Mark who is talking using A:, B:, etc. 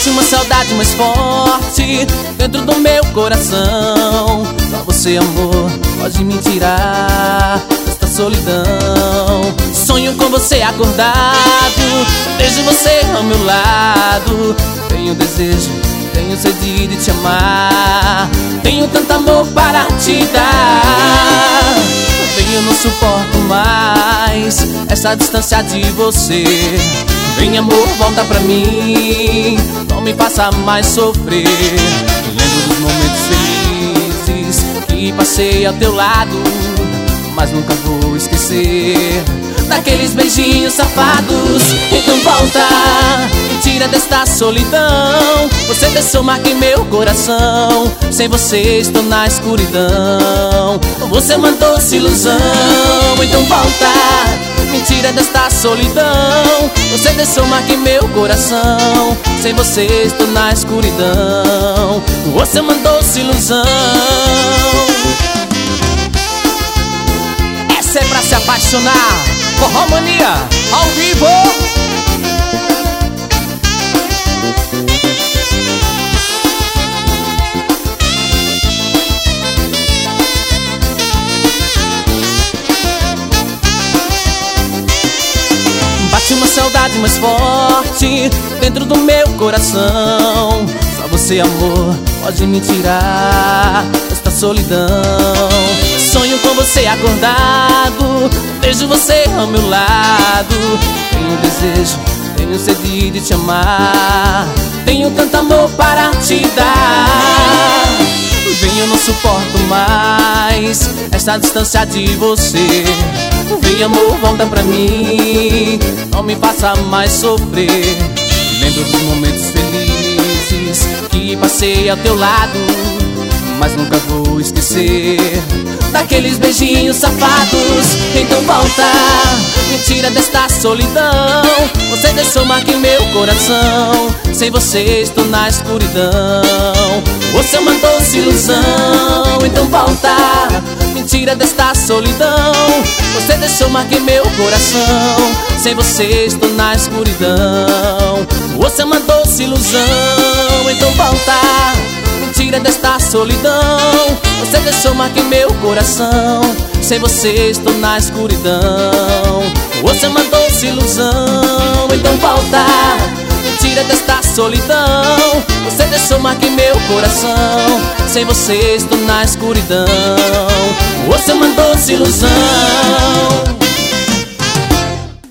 A: Bate uma saudade mais forte dentro do meu coração. Só você, amor, pode me tirar desta solidão. Sonho com você acordado, vejo você ao meu lado. Tenho desejo, tenho sede de te amar. Tenho tanto amor para te dar. Eu não suporto mais essa distância de você. Vem, amor, volta pra mim, não me faça mais sofrer. Lembro dos momentos felizes que passei ao teu lado, mas nunca vou esquecer daqueles beijinhos safados. Então volta, me tira desta solidão. Você deixou marca em meu coração. Sem você estou na escuridão. Você mandou-se ilusão. Então volta, me tira desta solidão. Você deixou marca em meu coração. Sem você estou na escuridão. Você mandou-se ilusão. Essa é pra se apaixonar. Forró Mania, ao vivo. Bate uma saudade mais forte dentro do meu coração. Só você, amor, pode me tirar desta solidão. Sonho com você acordado, vejo você ao meu lado. Tenho desejo, tenho sede de te amar. Tenho tanto amor para te dar. Vem, eu não suporto mais essa distância de você. Vem, amor, volta pra mim, não me faça mais sofrer. Lembro dos momentos felizes que passei ao teu lado, mas nunca vou esquecer daqueles beijinhos safados. Então volta, me tira desta solidão. Você deixou marca em meu coração. Sem você estou na escuridão. Você mandou-se ilusão. Então volta, me tira desta solidão. Você deixou marca em meu coração. Sem você estou na escuridão. Você mandou-se ilusão. Então volta, me tira desta solidão. Você deixou marca em meu coração. Sem você estou na escuridão. Você mandou-se ilusão. Então volta, me tira desta solidão. Você deixou marca em meu coração. Sem você estou na escuridão. Você mandou-se ilusão.